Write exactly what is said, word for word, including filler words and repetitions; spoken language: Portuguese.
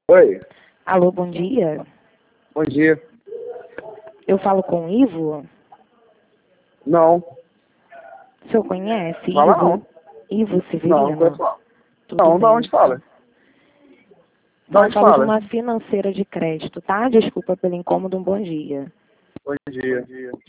Oi. Alô, bom dia. Bom dia. Eu falo com o Ivo? Não. O senhor conhece Fala Ivo? não. Ivo Severino? Não, não conheço não. Tudo Não, bem. da onde fala? Da Então, eu onde falo de fala? uma financeira de crédito, tá? Desculpa pelo incômodo, um bom dia. Bom dia. Bom dia.